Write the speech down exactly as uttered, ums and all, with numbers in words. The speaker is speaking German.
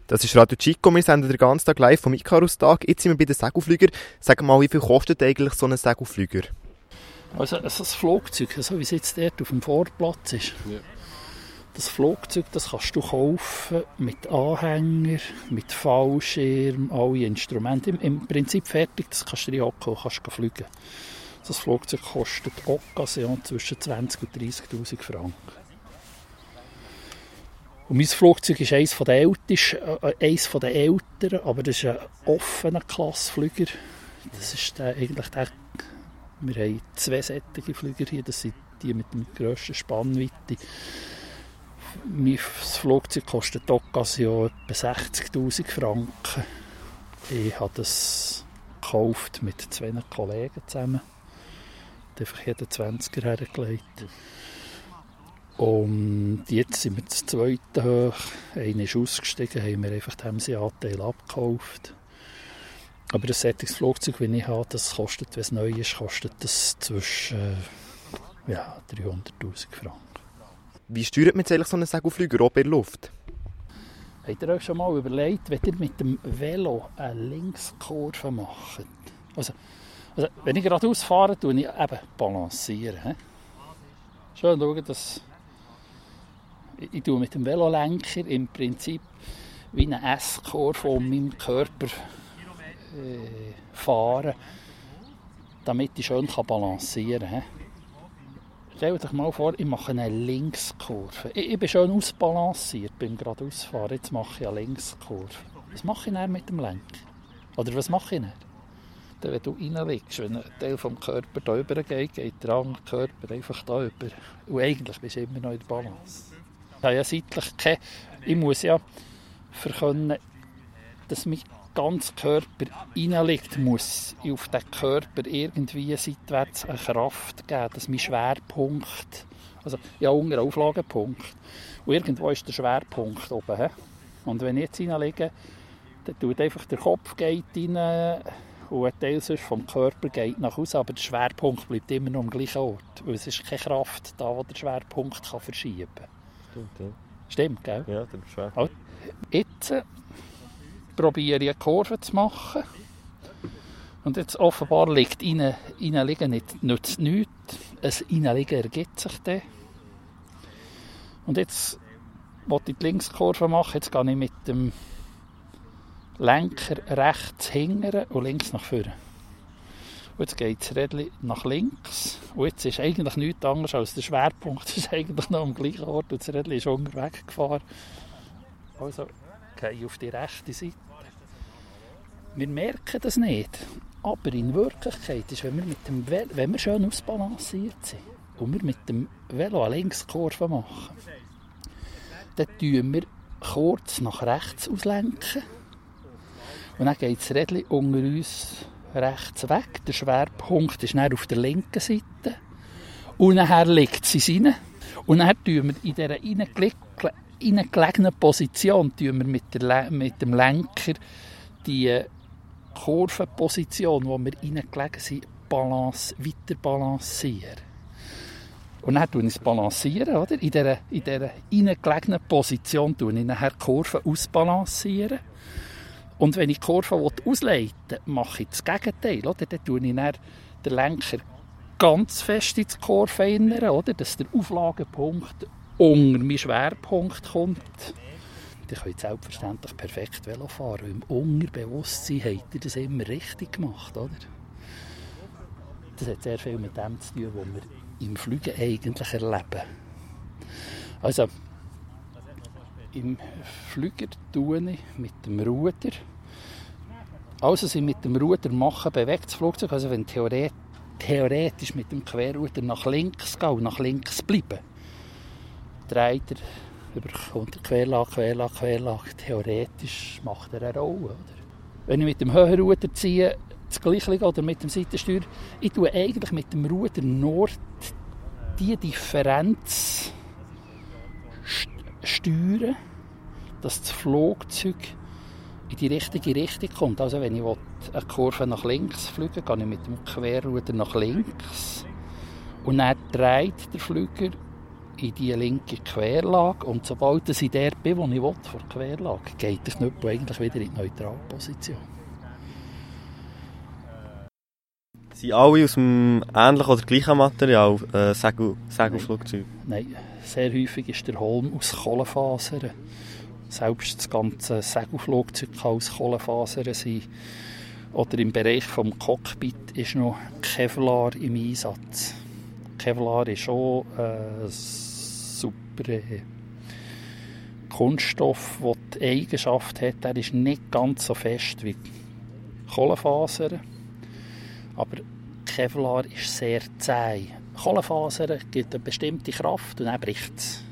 Das ist Radio Chico, wir senden den ganzen Tag live vom Icarus-Tag. Jetzt sind wir bei den Segelflügern. Sag mal, wie viel kostet eigentlich so ein Segelflüger? Also ein Flugzeug, so wie es jetzt dort auf dem Vorplatz ist. Ja. Das Flugzeug, das kannst du kaufen mit Anhänger, mit Fallschirm, alle Instrumente. Im, im Prinzip fertig, das kannst du reinhocken und kannst fliegen. Das Flugzeug kostet Occasion zwischen zwanzig und dreissigtausend Franken. Und mein Flugzeug ist eines der ältesten, äh, eines der älteren, aber das ist ein offener Klassflüger. Das ist der, eigentlich der, wir haben zwei sättige Flüger hier, das sind die mit der grössten Spannweite. Mein Flugzeug kostet Occasion etwa sechzigtausend Franken. Ich habe das gekauft mit zwei Kollegen zusammen. Ich habe einfach jeden zwanziger hergelegt. Und jetzt sind wir zu zweiten hoch. Einer ist ausgestiegen, haben wir einfach den Anteil abgekauft. Aber das Sättigungsflugzeug, das ich habe, das kostet, wenn es neu ist, kostet das zwischen äh, ja, dreihunderttausend Franken. Wie steuert man jetzt eigentlich so einen Segelflüger oben in der Luft? Habt ihr euch schon mal überlegt, wenn ihr mit dem Velo eine Linkskurve macht? Also, also wenn ich geradeaus fahre, tue ich eben balancieren. He? Schön schauen, dass ich, ich tue mit dem Velolenker im Prinzip wie eine S-Kurve um meinem Körper äh, fahren, damit ich schön balancieren kann. Stell dir mal vor, ich mache eine Linkskurve. Ich, ich bin schön ausbalanciert beim geradeausfahren. Jetzt mache ich eine Linkskurve. Was mache ich dann mit dem Lenker? Oder was mache ich dann? Dann, wenn du reinliegst, wenn ein Teil vom Körper da rüber geht, geht der andere Körper einfach da rüber. Und eigentlich bist du immer noch in der Balance. Ich habe ja seitlich keine... Ich muss ja verkönnen, dass mein ganzer Körper reinliegt, muss ich auf den Körper irgendwie seitwärts eine Kraft geben, dass mein Schwerpunkt, also ja, unter einen Auflagepunkt, und irgendwo ist der Schwerpunkt oben. He? Und wenn ich jetzt reinliege, dann tut einfach der Kopf geht rein und ein Teil sonst vom Körper geht nach außen, aber der Schwerpunkt bleibt immer noch am gleichen Ort, weil es ist keine Kraft da, wo der Schwerpunkt kann verschieben kann. Stimmt, ja. Stimmt, gell? Ja, der Schwerpunkt. Also, jetzt probiere ich eine Kurve zu machen. Und jetzt offenbar liegt rein, reinliegen nicht, nützt nichts. Ein Reinliegen ergibt sich dann. Und jetzt wollte ich die Linkskurve machen. Jetzt gehe ich mit dem Lenker rechts hingern und links nach vorne. Und jetzt geht das Rädchen nach links. Und jetzt ist eigentlich nichts anderes als der Schwerpunkt. Es ist eigentlich noch am gleichen Ort und das Rädchen ist unterwegs gefahren. Also gehe ich auf die rechte Seite. Wir merken das nicht, aber in Wirklichkeit ist, wenn wir, mit dem Velo, wenn wir schön ausbalanciert sind und wir mit dem Velo eine Linkskurve machen, dann tun wir kurz nach rechts auslenken und dann geht das Rädchen unter uns rechts weg. Der Schwerpunkt ist dann auf der linken Seite und nachher liegt sie rein und dann tun wir in dieser reingelegenen Position tun wir mit, der, mit dem Lenker die Kurvenposition, wo wir reingelegen sind, balance, weiter balancieren. Und dann tue ich es balancieren, oder? In dieser, in dieser reingelegenen Position tue ich nachher die Kurve ausbalancieren. Und wenn ich die Kurve ausleiten will, mache ich das Gegenteil, oder? Dann tue ich dann den Lenker ganz fest in die Kurve erinnern, oder? Dass der Auflagepunkt unter meinen Schwerpunkt kommt. Ihr könnt selbstverständlich perfekt Velo fahren. Im Unterbewusstsein habt ihr das immer richtig gemacht, oder? Das hat sehr viel mit dem zu tun, was wir im Fliegen eigentlich erleben. Also, im Flüger tue ich mit dem Ruder. Also, was ich mit dem Ruder mache, bewegt das Flugzeug. Also, wenn theoret- theoretisch mit dem Querruder nach links gehen und nach links bleiben, dreht er überkommt der Querlage, Querlage, Querlage. Theoretisch macht er eine Rolle. Oder? Wenn ich mit dem Höhenruder ziehe, das Gleiche oder mit dem Seitensteuer, ich tue eigentlich mit dem Ruder nur die Differenz steuern, dass das Flugzeug in die richtige Richtung kommt. Also wenn ich eine Kurve nach links fliege, gehe ich mit dem Querruder nach links und dann dreht der Flüger in die linke Querlage und sobald ich dort bin, wo ich will, vor der Querlage, geht der Knüppel eigentlich wieder in die Neutralposition. Sind alle aus dem ähnlichen oder gleichen Material äh, Segel, Segelflugzeuge? Nein, sehr häufig ist der Holm aus Kohlenfasern. Selbst das ganze Segelflugzeug kann aus Kohlenfasern sein. Oder im Bereich des Cockpit ist noch Kevlar im Einsatz. Kevlar ist auch ein super Kunststoff, der die Eigenschaft hat, er ist nicht ganz so fest wie Kohlenfasern. Aber Kevlar ist sehr zäh. Kohlenfasern gibt eine bestimmte Kraft und dann bricht es.